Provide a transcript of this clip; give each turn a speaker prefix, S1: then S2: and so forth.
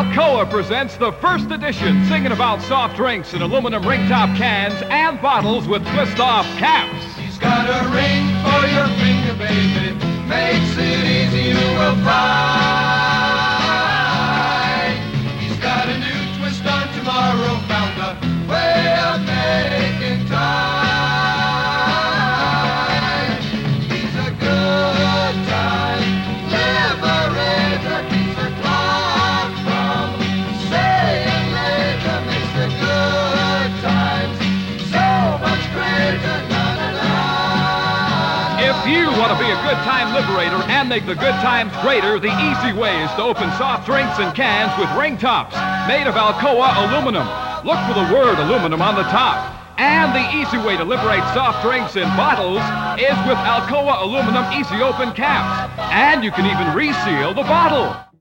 S1: Alcoa presents the first edition singing about soft drinks in aluminum ring-top cans and bottles with twist-off caps.
S2: He's got a ring for your finger, baby. Makes it easy to apply. He's got a new twist on tomorrow. Found a way of making time. He's a good time liberator. Keeps the clock from saying later. Makes the good times so much greater.
S1: If you want to be a good time liberator and make the good times greater, the easy way is to open soft drinks in cans with ring tops made of Alcoa aluminum. Look for the word aluminum on the top. And the easy way to liberate soft drinks in bottles is with Alcoa aluminum easy open caps. And you can even reseal the bottle.